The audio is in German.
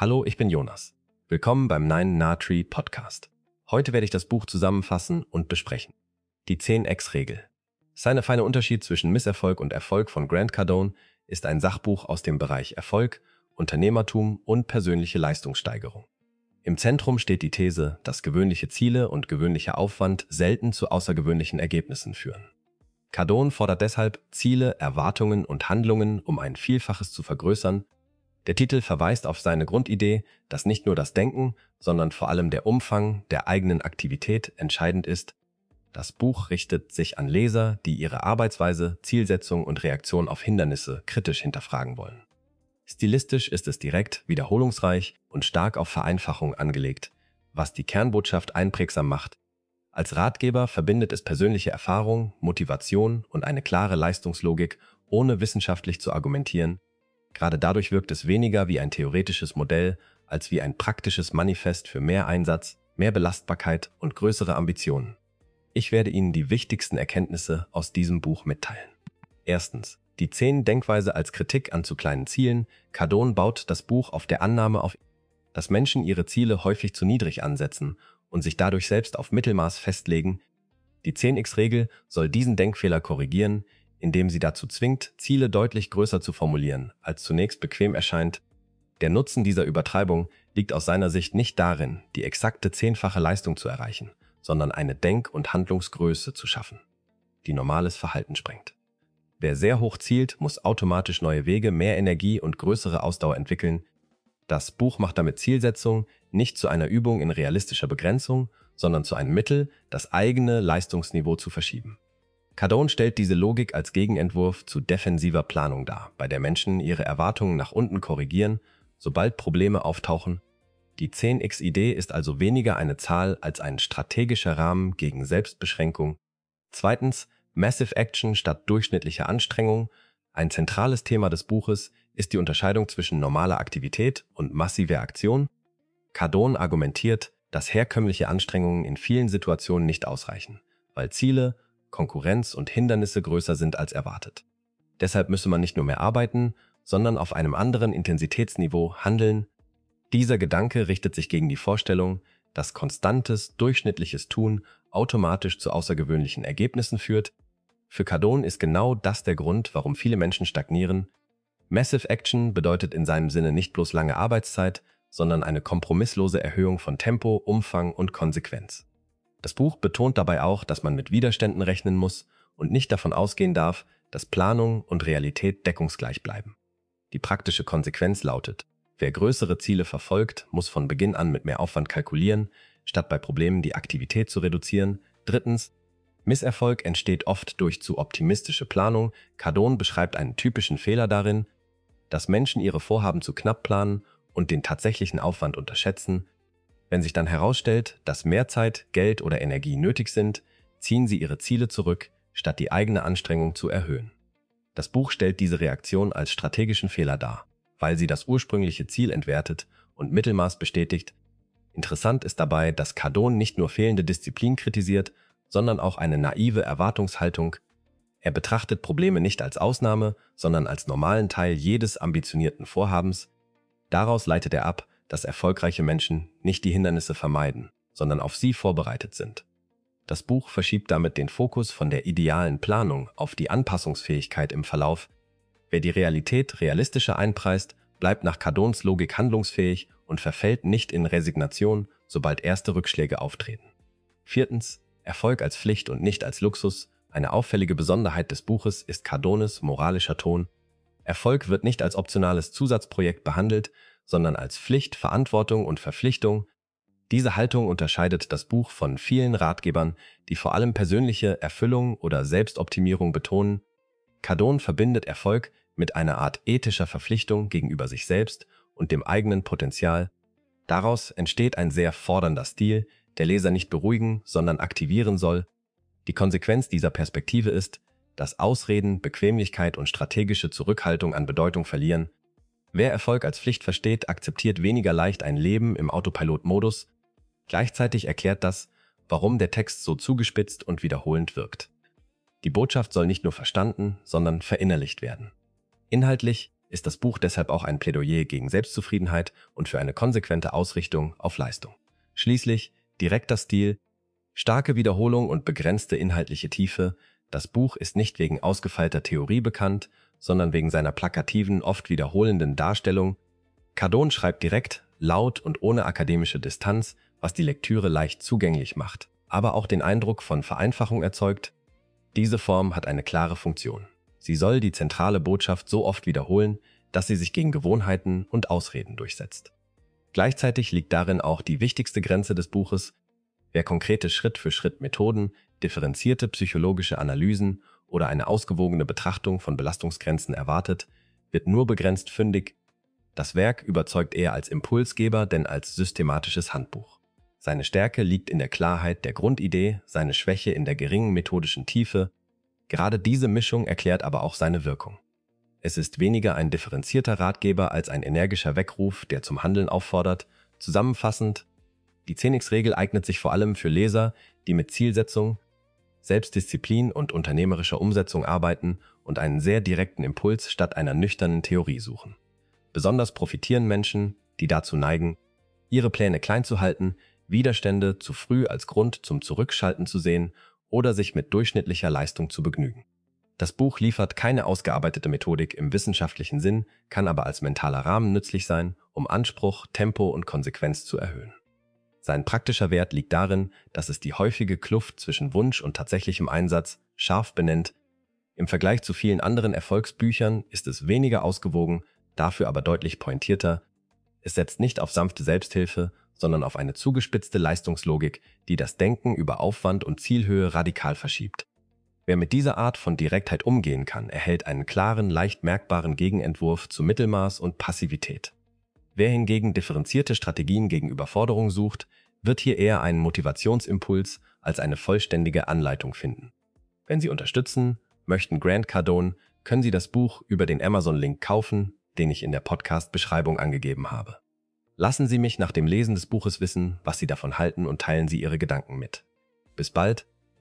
Hallo, ich bin Jonas. Willkommen beim Nine Na Tree Podcast. Heute werde ich das Buch zusammenfassen und besprechen. Die 10x-Regel. Seine feine Unterschied zwischen Misserfolg und Erfolg von Grant Cardone ist ein Sachbuch aus dem Bereich Erfolg, Unternehmertum und persönliche Leistungssteigerung. Im Zentrum steht die These, dass gewöhnliche Ziele und gewöhnlicher Aufwand selten zu außergewöhnlichen Ergebnissen führen. Cardone fordert deshalb Ziele, Erwartungen und Handlungen, um ein Vielfaches zu vergrößern. Der Titel verweist auf seine Grundidee, dass nicht nur das Denken, sondern vor allem der Umfang der eigenen Aktivität entscheidend ist. Das Buch richtet sich an Leser, die ihre Arbeitsweise, Zielsetzung und Reaktion auf Hindernisse kritisch hinterfragen wollen. Stilistisch ist es direkt, wiederholungsreich und stark auf Vereinfachung angelegt, was die Kernbotschaft einprägsam macht. Als Ratgeber verbindet es persönliche Erfahrung, Motivation und eine klare Leistungslogik, ohne wissenschaftlich zu argumentieren. Gerade dadurch wirkt es weniger wie ein theoretisches Modell, als wie ein praktisches Manifest für mehr Einsatz, mehr Belastbarkeit und größere Ambitionen. Ich werde Ihnen die wichtigsten Erkenntnisse aus diesem Buch mitteilen. Erstens. Die 10 Denkweise als Kritik an zu kleinen Zielen. Cardone baut das Buch auf der Annahme auf, dass Menschen ihre Ziele häufig zu niedrig ansetzen und sich dadurch selbst auf Mittelmaß festlegen. Die 10x-Regel soll diesen Denkfehler korrigieren, indem sie dazu zwingt, Ziele deutlich größer zu formulieren, als zunächst bequem erscheint. Der Nutzen dieser Übertreibung liegt aus seiner Sicht nicht darin, die exakte 10-fache Leistung zu erreichen, sondern eine Denk- und Handlungsgröße zu schaffen, die normales Verhalten sprengt. Wer sehr hoch zielt, muss automatisch neue Wege, mehr Energie und größere Ausdauer entwickeln. Das Buch macht damit Zielsetzung nicht zu einer Übung in realistischer Begrenzung, sondern zu einem Mittel, das eigene Leistungsniveau zu verschieben. Cardone stellt diese Logik als Gegenentwurf zu defensiver Planung dar, bei der Menschen ihre Erwartungen nach unten korrigieren, sobald Probleme auftauchen. Die 10x-Idee ist also weniger eine Zahl als ein strategischer Rahmen gegen Selbstbeschränkung. Zweitens, Massive Action statt durchschnittlicher Anstrengung. Ein zentrales Thema des Buches ist die Unterscheidung zwischen normaler Aktivität und massiver Aktion. Cardone argumentiert, dass herkömmliche Anstrengungen in vielen Situationen nicht ausreichen, weil Ziele, Konkurrenz und Hindernisse größer sind als erwartet. Deshalb müsse man nicht nur mehr arbeiten, sondern auf einem anderen Intensitätsniveau handeln. Dieser Gedanke richtet sich gegen die Vorstellung, dass konstantes, durchschnittliches Tun automatisch zu außergewöhnlichen Ergebnissen führt. Für Cardone ist genau das der Grund, warum viele Menschen stagnieren. Massive Action bedeutet in seinem Sinne nicht bloß lange Arbeitszeit, sondern eine kompromisslose Erhöhung von Tempo, Umfang und Konsequenz. Das Buch betont dabei auch, dass man mit Widerständen rechnen muss und nicht davon ausgehen darf, dass Planung und Realität deckungsgleich bleiben. Die praktische Konsequenz lautet: Wer größere Ziele verfolgt, muss von Beginn an mit mehr Aufwand kalkulieren, statt bei Problemen die Aktivität zu reduzieren. Drittens. Misserfolg entsteht oft durch zu optimistische Planung. Cardone beschreibt einen typischen Fehler darin, dass Menschen ihre Vorhaben zu knapp planen und den tatsächlichen Aufwand unterschätzen. Wenn sich dann herausstellt, dass mehr Zeit, Geld oder Energie nötig sind, ziehen sie ihre Ziele zurück, statt die eigene Anstrengung zu erhöhen. Das Buch stellt diese Reaktion als strategischen Fehler dar, weil sie das ursprüngliche Ziel entwertet und Mittelmaß bestätigt. Interessant ist dabei, dass Cardone nicht nur fehlende Disziplin kritisiert, sondern auch eine naive Erwartungshaltung. Er betrachtet Probleme nicht als Ausnahme, sondern als normalen Teil jedes ambitionierten Vorhabens. Daraus leitet er ab, dass erfolgreiche Menschen nicht die Hindernisse vermeiden, sondern auf sie vorbereitet sind. Das Buch verschiebt damit den Fokus von der idealen Planung auf die Anpassungsfähigkeit im Verlauf. Wer die Realität realistischer einpreist, bleibt nach Cardones Logik handlungsfähig und verfällt nicht in Resignation, sobald erste Rückschläge auftreten. Viertens. Erfolg als Pflicht und nicht als Luxus. Eine auffällige Besonderheit des Buches ist Cardones moralischer Ton. Erfolg wird nicht als optionales Zusatzprojekt behandelt, sondern als Pflicht, Verantwortung und Verpflichtung. Diese Haltung unterscheidet das Buch von vielen Ratgebern, die vor allem persönliche Erfüllung oder Selbstoptimierung betonen. Cardone verbindet Erfolg mit einer Art ethischer Verpflichtung gegenüber sich selbst und dem eigenen Potenzial. Daraus entsteht ein sehr fordernder Stil, der Leser nicht beruhigen, sondern aktivieren soll. Die Konsequenz dieser Perspektive ist, dass Ausreden, Bequemlichkeit und strategische Zurückhaltung an Bedeutung verlieren. Wer Erfolg als Pflicht versteht, akzeptiert weniger leicht ein Leben im Autopilot-Modus. Gleichzeitig erklärt das, warum der Text so zugespitzt und wiederholend wirkt. Die Botschaft soll nicht nur verstanden, sondern verinnerlicht werden. Inhaltlich ist das Buch deshalb auch ein Plädoyer gegen Selbstzufriedenheit und für eine konsequente Ausrichtung auf Leistung. Schließlich direkter Stil, starke Wiederholung und begrenzte inhaltliche Tiefe. Das Buch ist nicht wegen ausgefeilter Theorie bekannt, sondern wegen seiner plakativen, oft wiederholenden Darstellung. Cardone schreibt direkt, laut und ohne akademische Distanz, was die Lektüre leicht zugänglich macht, aber auch den Eindruck von Vereinfachung erzeugt. Diese Form hat eine klare Funktion. Sie soll die zentrale Botschaft so oft wiederholen, dass sie sich gegen Gewohnheiten und Ausreden durchsetzt. Gleichzeitig liegt darin auch die wichtigste Grenze des Buches. Wer konkrete Schritt-für-Schritt-Methoden, differenzierte psychologische Analysen oder eine ausgewogene Betrachtung von Belastungsgrenzen erwartet, wird nur begrenzt fündig. Das Werk überzeugt eher als Impulsgeber denn als systematisches Handbuch. Seine Stärke liegt in der Klarheit der Grundidee, seine Schwäche in der geringen methodischen Tiefe. Gerade diese Mischung erklärt aber auch seine Wirkung. Es ist weniger ein differenzierter Ratgeber als ein energischer Weckruf, der zum Handeln auffordert. Zusammenfassend, die 10x-Regel eignet sich vor allem für Leser, die mit Zielsetzung, Selbstdisziplin und unternehmerischer Umsetzung arbeiten und einen sehr direkten Impuls statt einer nüchternen Theorie suchen. Besonders profitieren Menschen, die dazu neigen, ihre Pläne klein zu halten, Widerstände zu früh als Grund zum Zurückschalten zu sehen oder sich mit durchschnittlicher Leistung zu begnügen. Das Buch liefert keine ausgearbeitete Methodik im wissenschaftlichen Sinn, kann aber als mentaler Rahmen nützlich sein, um Anspruch, Tempo und Konsequenz zu erhöhen. Sein praktischer Wert liegt darin, dass es die häufige Kluft zwischen Wunsch und tatsächlichem Einsatz scharf benennt. Im Vergleich zu vielen anderen Erfolgsbüchern ist es weniger ausgewogen, dafür aber deutlich pointierter. Es setzt nicht auf sanfte Selbsthilfe, sondern auf eine zugespitzte Leistungslogik, die das Denken über Aufwand und Zielhöhe radikal verschiebt. Wer mit dieser Art von Direktheit umgehen kann, erhält einen klaren, leicht merkbaren Gegenentwurf zu Mittelmaß und Passivität. Wer hingegen differenzierte Strategien gegen Überforderung sucht, wird hier eher einen Motivationsimpuls als eine vollständige Anleitung finden. Wenn Sie unterstützen möchten Grant Cardone, können Sie das Buch über den Amazon-Link kaufen, den ich in der Podcast-Beschreibung angegeben habe. Lassen Sie mich nach dem Lesen des Buches wissen, was Sie davon halten und teilen Sie Ihre Gedanken mit. Bis bald!